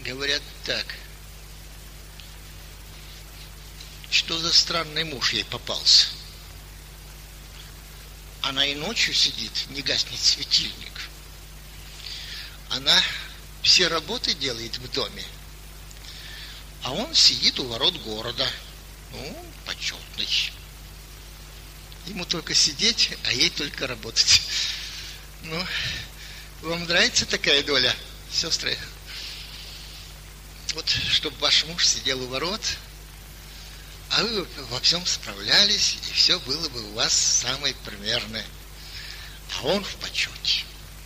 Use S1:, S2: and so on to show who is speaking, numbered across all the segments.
S1: Говорят так: что за странный муж ей попался. Она и ночью сидит, не гаснет светильник. Она все работы делает в доме, а он сидит у ворот города. Ну, почетный. Ему только сидеть, а ей только работать. Ну, вам нравится такая доля, сестры? Вот, чтобы ваш муж сидел у ворот, а вы во всем справлялись, и все было бы у вас самое примерное. А он в почете.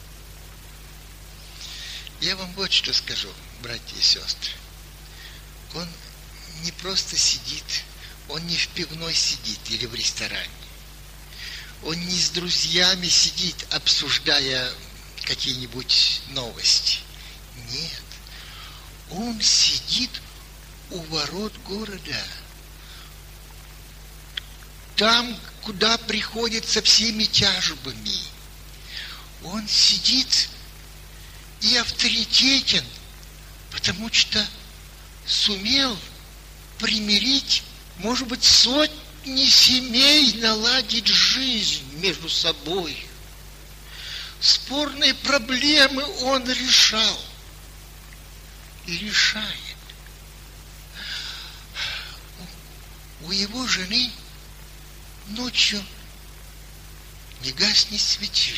S1: Я вам вот что скажу, братья и сестры. Он не просто сидит, он не в пивной сидит или в ресторане. Он не с друзьями сидит, обсуждая какие-нибудь новости. Нет. Он сидит у ворот города. Там, куда приходит со всеми тяжбами. Он сидит и авторитетен, потому что сумел примирить, может быть, сотни семей, наладить жизнь между собой. Спорные проблемы он решал и решает. У его жены ночью не гаснет светильник.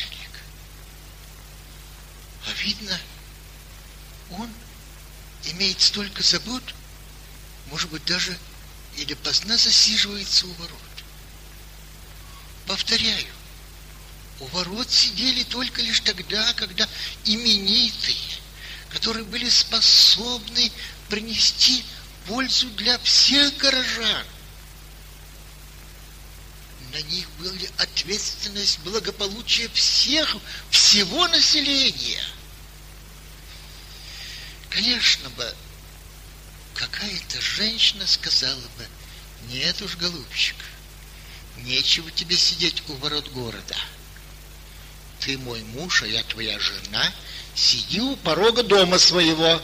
S1: А видно, он имеет столько забот, может быть, даже и допоздна засиживается у ворот. Повторяю, у ворот сидели только лишь тогда, когда именитые, которые были способны принести пользу для всех горожан. На них была ответственность благополучия всего населения. Конечно бы, какая-то женщина сказала бы: нет уж, голубчик, нечего тебе сидеть у ворот города. Ты мой муж, а я твоя жена, сиди у порога дома своего.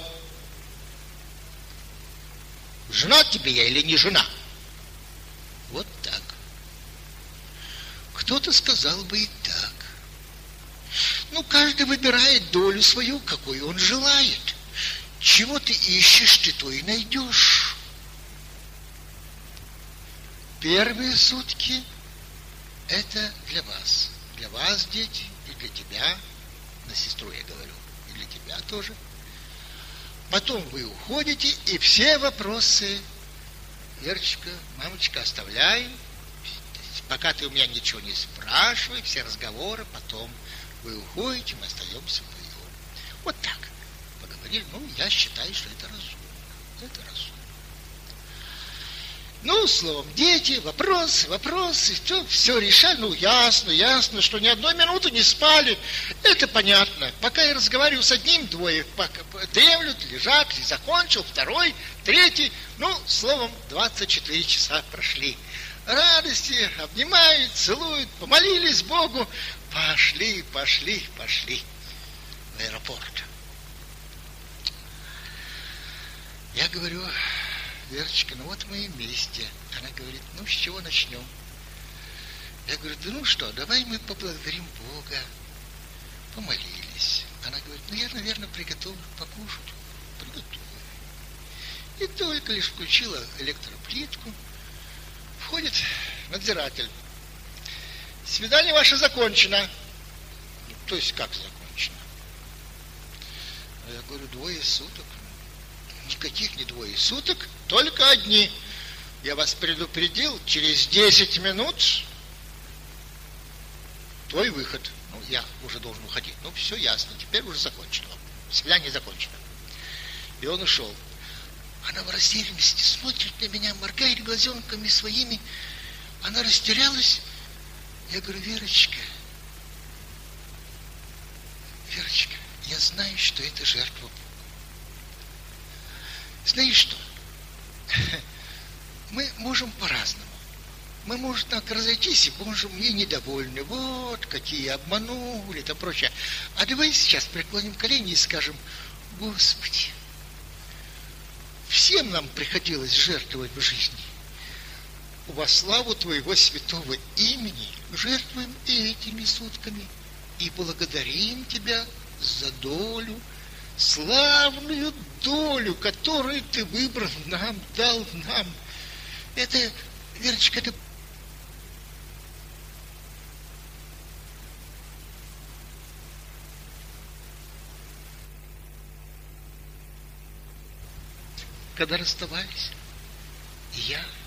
S1: Жена тебе я или не жена? Вот так. Кто-то сказал бы и так. Ну, каждый выбирает долю свою, какую он желает. Чего ты ищешь, ты то и найдешь. Первые сутки – это для вас. Для вас, дети, и для тебя. На сестру я говорю. И для тебя тоже. Потом вы уходите, и все вопросы: Верочка, мамочка, оставляй. Пока ты у меня ничего не спрашивай, все разговоры, потом вы уходите, мы остаемся вдвоем. Вот так поговорили. Ну, я считаю, что это разумно. Это разумно. Ну, словом, дети, вопросы, все решали. Ну, ясно, что ни одной минуты не спали. Это понятно. Пока я разговариваю с одним, двое дремлют, лежат, закончил, второй, третий. Ну, словом, 24 часа прошли. Радости, обнимают, целуют, помолились Богу. Пошли в аэропорт. Я говорю: Верочка, ну вот мы вместе. Она говорит: ну с чего начнем? Я говорю: да ну что, давай мы поблагодарим Бога. Помолились. Она говорит: ну я, наверное, приготовлю покушать. Приготовлю. И только лишь включила электроплитку, входит надзиратель. Свидание ваше закончено. То есть как закончено? Я говорю: 2 суток. Никаких не 2 суток, только одни. Я вас предупредил, через 10 минут твой выход. Ну, я уже должен уходить. Ну, все ясно, теперь уже закончено. Свидание закончено. И он ушел. Она в растерянности смотрит на меня, моргает глазенками своими. Она растерялась. Я говорю: Верочка, я знаю, что это жертва Бога. Знаешь что? Мы можем по-разному. Мы можем так разойтись и можем ей недовольны. Вот, какие обманули, и прочее. А давай сейчас преклоним колени и скажем: Господи, всем нам приходилось жертвовать в жизни. Во славу Твоего святого имени жертвуем и этими сутками и благодарим Тебя за долю, славную долю, которую Ты выбрал нам, дал нам. Это, Верочка, это когда расставались, и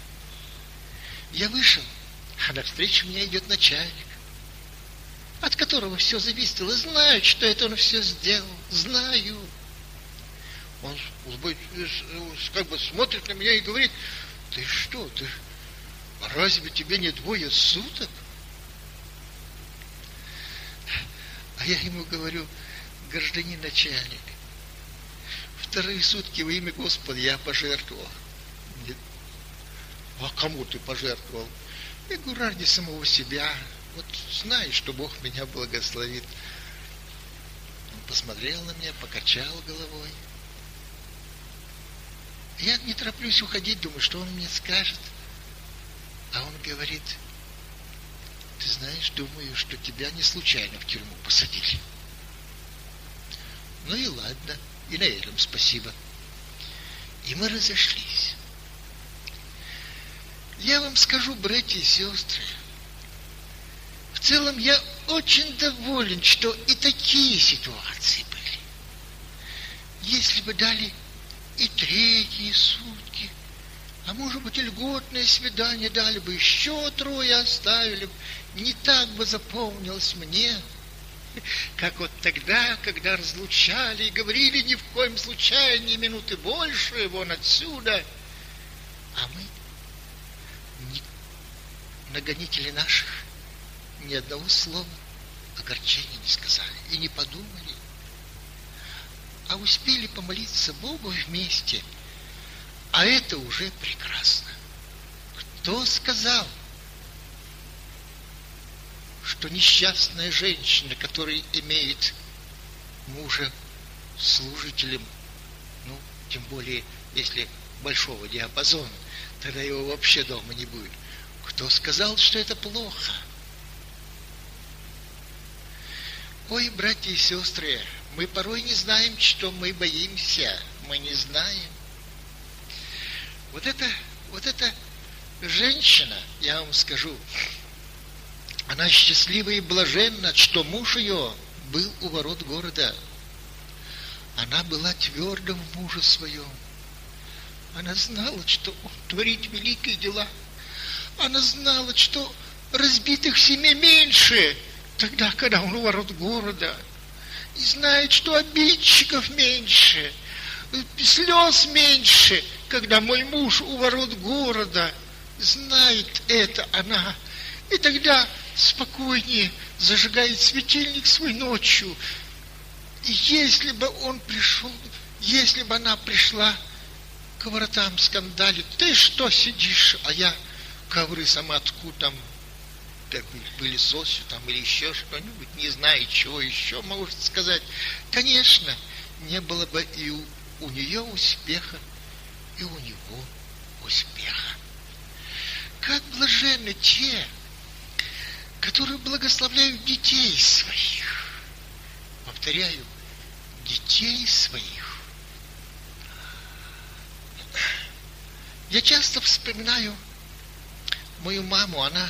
S1: я вышел, а навстречу мне идет начальник, от которого все зависело. Знаю, что это он все сделал, знаю. Он как бы смотрит на меня и говорит: ты что, разве тебе не 2 суток? А я ему говорю: гражданин начальник, 2 сутки во имя Господа я пожертвовал. А кому ты пожертвовал? Я говорю: ради самого себя. Вот знаю, что Бог меня благословит. Он посмотрел на меня, покачал головой. Я не тороплюсь уходить, думаю, что он мне скажет. А он говорит: ты знаешь, думаю, что тебя не случайно в тюрьму посадили. Ну и ладно, и на этом спасибо. И мы разошлись. Я вам скажу, братья и сестры, в целом я очень доволен, что и такие ситуации были. Если бы дали и 3 сутки, а может быть и льготное свидание дали бы, еще 3 оставили бы, не так бы запомнилось мне, как вот тогда, когда разлучали и говорили: ни в коем случае ни минуты больше, вон отсюда. А мы, на гонители наших, ни одного слова огорчения не сказали и не подумали, а успели помолиться Богу вместе, а это уже прекрасно. Кто сказал, что несчастная женщина, которая имеет мужа служителем, ну, тем более, если большого диапазона, тогда его вообще дома не будет. Кто сказал, что это плохо? Ой, братья и сестры, мы порой не знаем, что мы боимся. Мы не знаем. Вот эта женщина, я вам скажу, она счастлива и блаженна, что муж ее был у ворот города. Она была тверда в муже своем. Она знала, что он творит великие дела. Она знала, что разбитых семей меньше тогда, когда он у ворот города. И знает, что обидчиков меньше, слез меньше, когда мой муж у ворот города. Знает это она. И тогда спокойнее зажигает светильник свой ночью. И если бы он пришел, если бы она пришла к воротам скандалить: ты что сидишь, а я ковры сама тку там, пылесосю там или еще что-нибудь, не знаю, чего еще могу сказать. Конечно, не было бы и у нее успеха, и у него успеха. Как блаженны те, которые благословляют детей своих. Повторяю, детей своих. Я часто вспоминаю мою маму. Она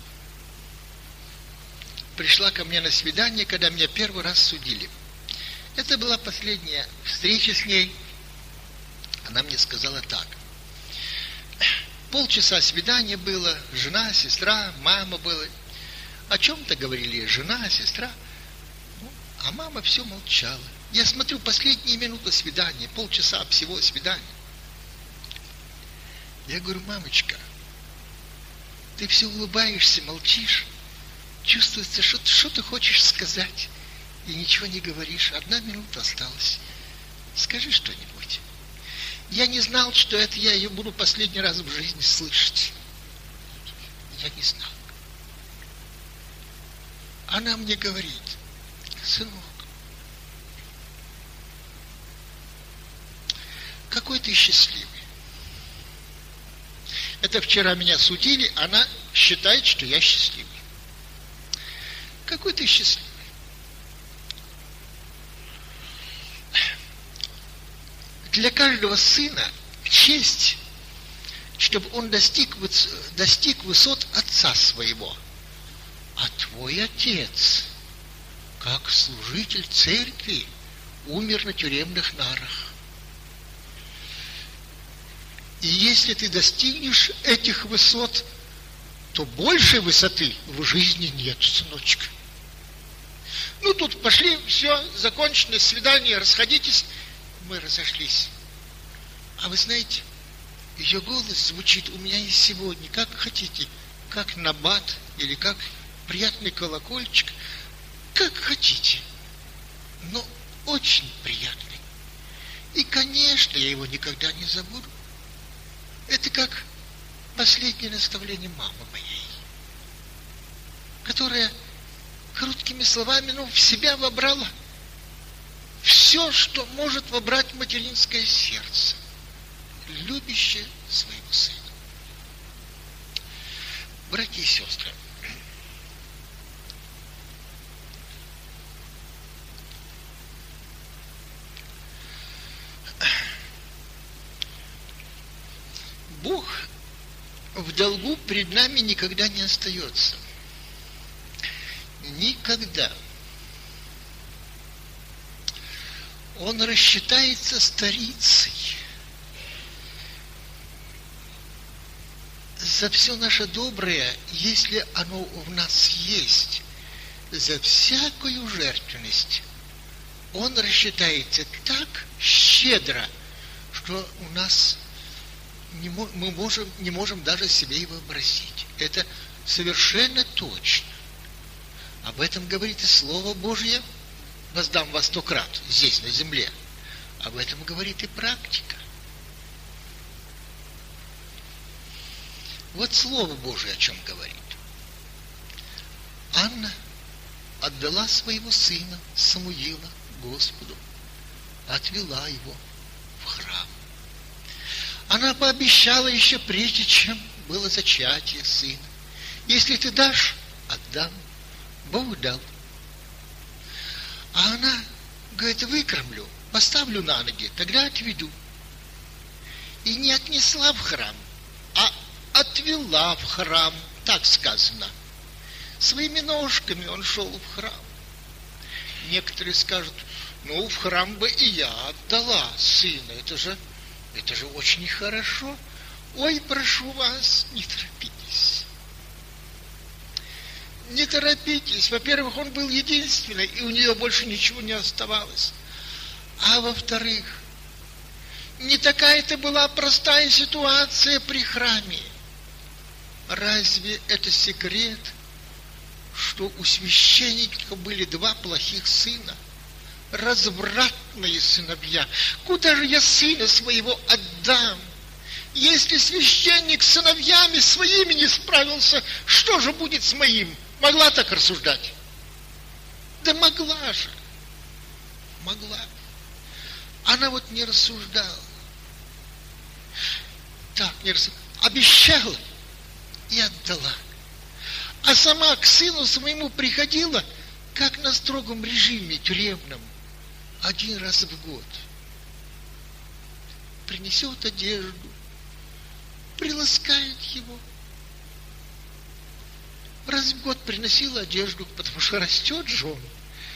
S1: пришла ко мне на свидание, когда меня первый раз судили. Это была последняя встреча с ней. Она мне сказала так: полчаса свидания было, жена, сестра, мама была. О чем-то говорили жена, сестра, а мама все молчала. Я смотрю, последние минуты свидания, полчаса всего свидания. Я говорю: мамочка, ты все улыбаешься, молчишь. Чувствуется, что ты хочешь сказать, и ничего не говоришь. 1 минута осталась. Скажи что-нибудь. Я не знал, что это я ее буду последний раз в жизни слышать. Я не знал. Она мне говорит: сынок, какой ты счастливый. Это вчера меня судили, она считает, что я счастливый. Какой ты счастливый? Для каждого сына честь, чтобы он достиг высот отца своего. А твой отец, как служитель церкви, умер на тюремных нарах. И если ты достигнешь этих высот, то большей высоты в жизни нет, сыночка. Ну, тут пошли, все, закончено, свидание, расходитесь. Мы разошлись. А вы знаете, ее голос звучит у меня и сегодня, как хотите, как набат или как приятный колокольчик, как хотите, но очень приятный. И, конечно, я его никогда не забуду. Это как последнее наставление мамы моей, которая короткими словами, в себя вобрала все, что может вобрать материнское сердце, любящее своего сына. Братья и сестры, Бог в долгу пред нами никогда не остается. Никогда. Он рассчитается старицей за все наше доброе, если оно в нас есть, за всякую жертвенность. Он рассчитается так щедро, что у нас мы не можем даже себе и вообразить. Это совершенно точно. Об этом говорит и Слово Божье. Воздам во 100 крат здесь, на земле. Об этом говорит и практика. Вот Слово Божие о чем говорит. Анна отдала своего сына Самуила Господу, отвела его в храм. Она пообещала еще прежде, чем было зачатие сына: если ты дашь, отдам. Бог дал. А она говорит: выкормлю, поставлю на ноги, тогда отведу. И не отнесла в храм, а отвела в храм, так сказано. Своими ножками он шел в храм. Некоторые скажут: в храм бы и я отдала сына, это же очень хорошо. Ой, прошу вас, не торопитесь. Не торопитесь. Во-первых, он был единственный, и у нее больше ничего не оставалось. А во-вторых, не такая-то была простая ситуация при храме. Разве это секрет, что у священника были 2 плохих сына? Развратные сыновья. Куда же я сына своего отдам? Если священник с сыновьями своими не справился, что же будет с моим? Могла так рассуждать? Да могла же. Могла. Она вот не рассуждала. Так, не рассуждала. Обещала и отдала. А сама к сыну своему приходила, как на строгом режиме тюремном, 1 раз в год. Принесет одежду, приласкает его. Раз в год приносила одежду, потому что растет же он.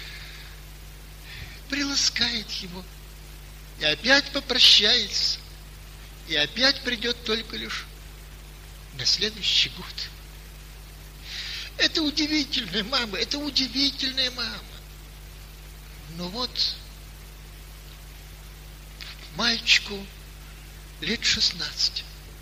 S1: Приласкает его. И опять попрощается. И опять придет только лишь на следующий год. Это удивительная мама, это удивительная мама. Но вот мальчику лет 16.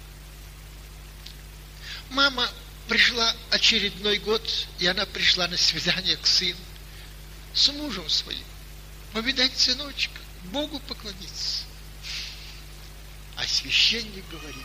S1: Мама пришла очередной год, и она пришла на свидание к сыну с мужем своим, повидать сыночка, Богу поклониться. А священник говорит: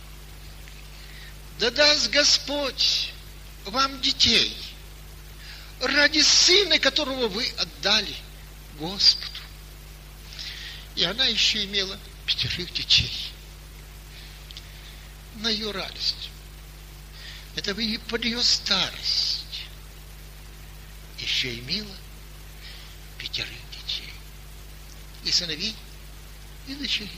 S1: да даст Господь вам детей ради сына, которого вы отдали Господу. И она еще имела 5 детей. на ее радость. Это под ее старость еще имела 5 детей. И сыновей, и дочерей.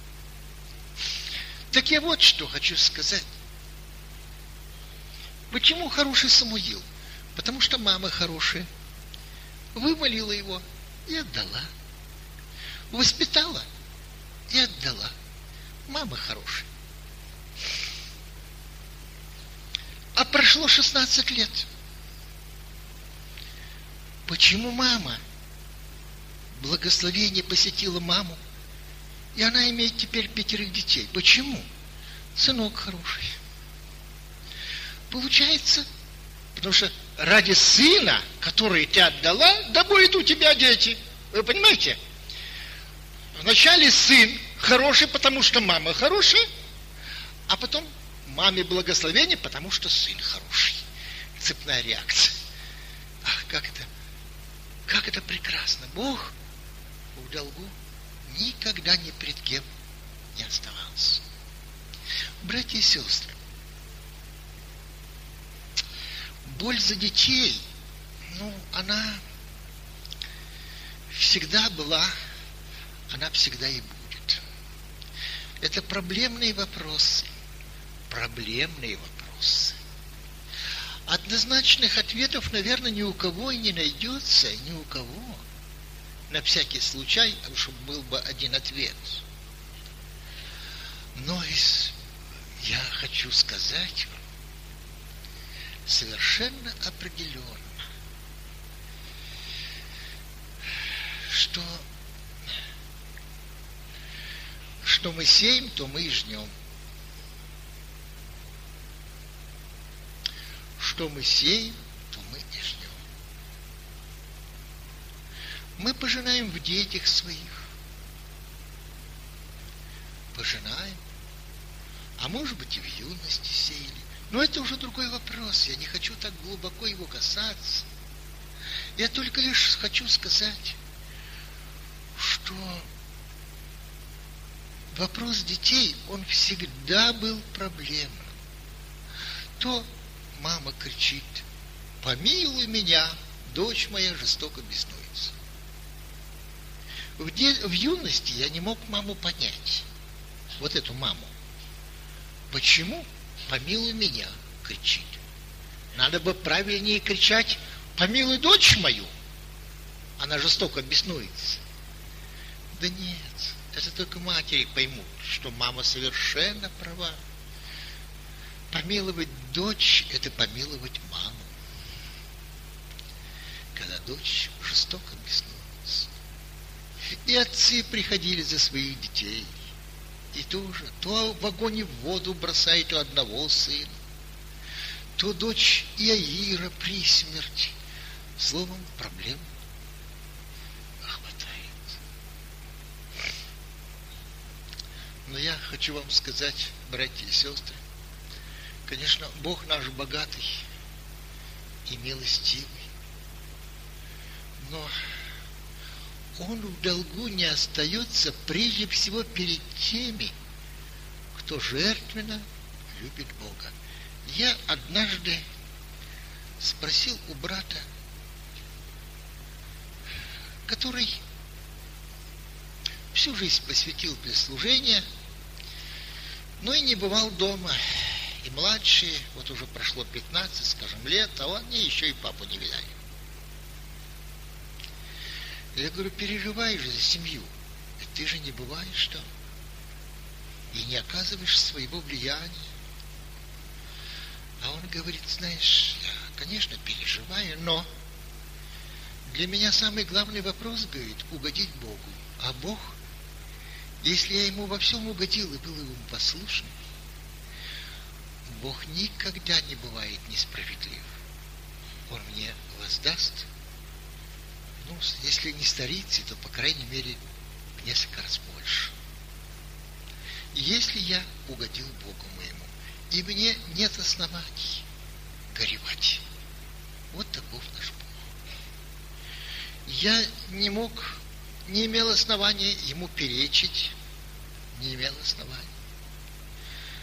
S1: Так я вот что хочу сказать. Почему хороший Самуил? Потому что мама хорошая. Вымолила его и отдала. Воспитала и отдала. Мама хорошая. А прошло 16 лет. Почему мама? Благословение посетило маму, и она имеет теперь 5 детей. Почему? Сынок хороший. Получается, потому что ради сына, который ты отдала, да будет у тебя дети. Вы понимаете? Вначале сын хороший, потому что мама хорошая, а потом маме благословение, потому что сын хороший. Цепная реакция. Ах, как это прекрасно. Бог в долгу никогда ни пред кем не оставался. Братья и сестры, боль за детей, она всегда была, она всегда и будет. Это проблемные вопросы. Проблемные вопросы. Однозначных ответов, наверное, ни у кого и не найдется, ни у кого. На всякий случай, чтобы был бы один ответ. Но я хочу сказать вам совершенно определенно, что мы сеем, то мы и жнем. Что мы сеем, то мы и жнем. Мы пожинаем в детях своих. Пожинаем. А может быть и в юности сеяли. Но это уже другой вопрос. Я не хочу так глубоко его касаться. Я только лишь хочу сказать, что вопрос детей, он всегда был проблемным. То мама кричит: помилуй меня, дочь моя жестоко беснуется. В юности я не мог маму понять. Вот эту маму. Почему помилуй меня кричит? Надо бы правильнее кричать: помилуй дочь мою. Она жестоко беснуется. Да нет, это только матери поймут, что мама совершенно права. Помиловать дочь – это помиловать маму. Когда дочь жестоко беснуется. И отцы приходили за своих детей. И тоже, то в огонь и в воду бросает у одного сына, то дочь Иаира при смерти. Словом, проблем хватает. Но я хочу вам сказать, братья и сестры, конечно, Бог наш богатый и милостивый, но Он в долгу не остается прежде всего перед теми, кто жертвенно любит Бога. Я однажды спросил у брата, который всю жизнь посвятил для служения, но и не бывал дома. И младшие, вот уже прошло 15, скажем, лет, а они еще и папу не видали. Я говорю: переживай же за семью. Ведь ты же не бываешь там. И не оказываешь своего влияния. А он говорит: знаешь, я, конечно, переживаю, но для меня самый главный вопрос, говорит, угодить Богу. А Бог, если я Ему во всем угодил и был Ему послушным, Бог никогда не бывает несправедлив. Он мне воздаст, если не старицей, то, по крайней мере, в несколько раз больше. Если я угодил Богу моему, и мне нет оснований горевать. Вот таков наш Бог. Я не имел основания Ему перечить, не имел оснований.